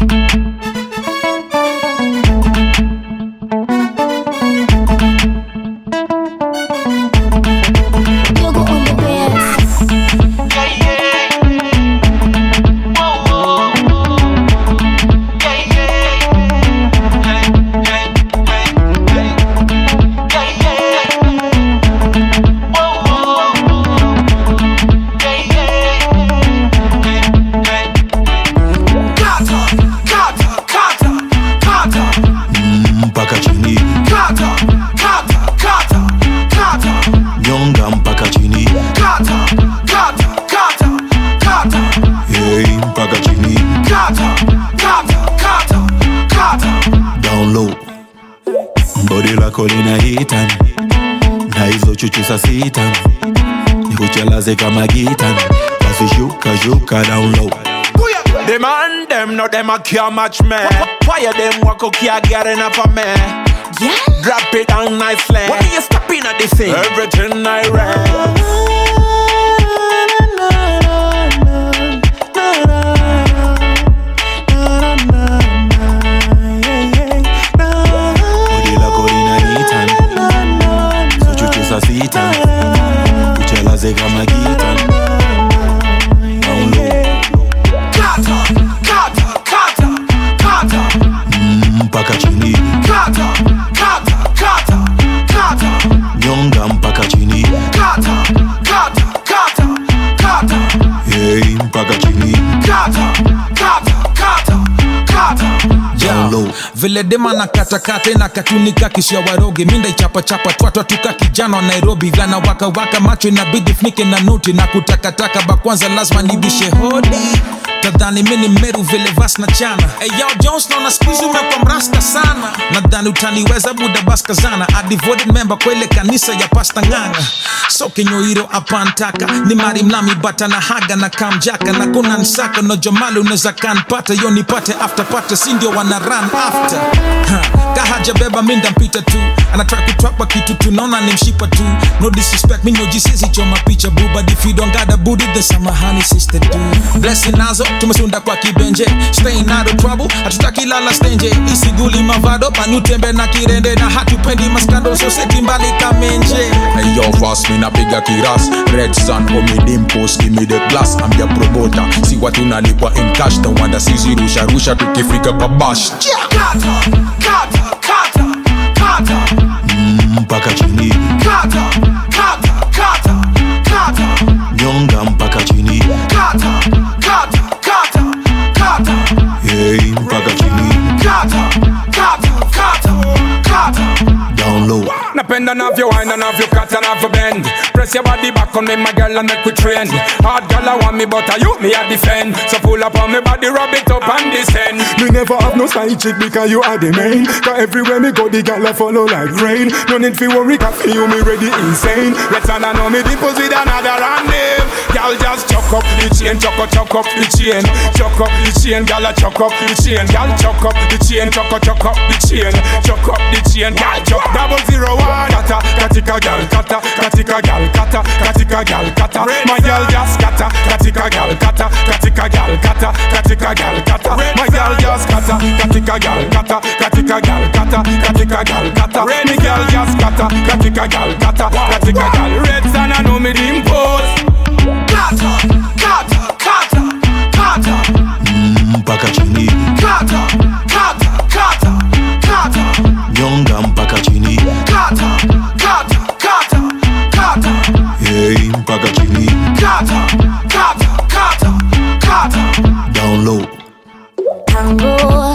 Sita nikuchelaze kama gita basi shuka down low. The man them no them a can't match me. Why them walk out can't get enough of me? Yeah. Drop it down nicely. When you step in at this thing, everything I read. Kuchelaze kama gita down low. Kata mpaka chini. Kata nyonga mpaka chini. Kata hey mpaka chini. Kata down low. Vile dema na katakate na katunika kishia waroge. Minda ichapa twatwa tuka kijana wa Nairobi. Gana waka macho inabidi funike na nuti. Na kutakataka bakwanza lazima nibishe hodi. Tadhani mini meru vile vas na chana. Hey yo Jones na unaskizi umekwa mrasta sana. Nadhani utaniweza buda baska zana. A devoted member kwa ile kanisa ya pasta nganga. So kinyoiro apantaka. Ni mari mnami bata na haga na kamjaka. Na kuna nsaka no jomali uneza kanpata. Yo nipate after pate sindio wana run after. Kahaja beba minda mpita tu. Anataka kutwapa kitu tunaona ni mshipa tu. No disrespect mi no jisezi choma picha boo. But if you don't got a booty then samahani sister do. Blessing nazo tumesunda kwa kibenje. Staying out of trouble hatutaki lala stenje. Isiguli mavado panutembe na kirende. Na hatupendi maskando so seti mbali kamenje. Hey yo fast me na piga kiras. Red Sun omidim post give me the glass. I'm your promoter. See what unalipwa in cash. Don't wanda sisi rusha tukifika babash. Kata mpaka chini. Kata nyonga mpaka chini. Kata hey mpaka chini. Kata down low. Napenda navyo wine and navyo cut and navyo bend. Press your body back on me my girl and make we trend. Hard girl I want me but I you me a defend. So pull up on me body rub it up and descend. Me never have no side chick because you are the main. Cause everywhere me go the girl I follow like rain. No need fi worry cause for you me ready insane. Let's all know me deposit another random. Girl just chuck up the chain, chuck up the chain. Chuck up the chain, girl I chuck up the chain. Girl chuck up the chain, chuck up the chain. Chuck up the chain, girl chuck 001. Kata, katika gal, katika gal, katika gal, kata. My girl just kata, katika gal, katika gal, katika gal, kata. My girl just kata, katika gal, katika gal, katika gal, kata. My girl just kata, katika gal, katika gal. Red Sun I know me the impose. Kata mpaka chini. Kata nyonga mpaka chini. Kata hey mpaka chini. Kata down low. Tango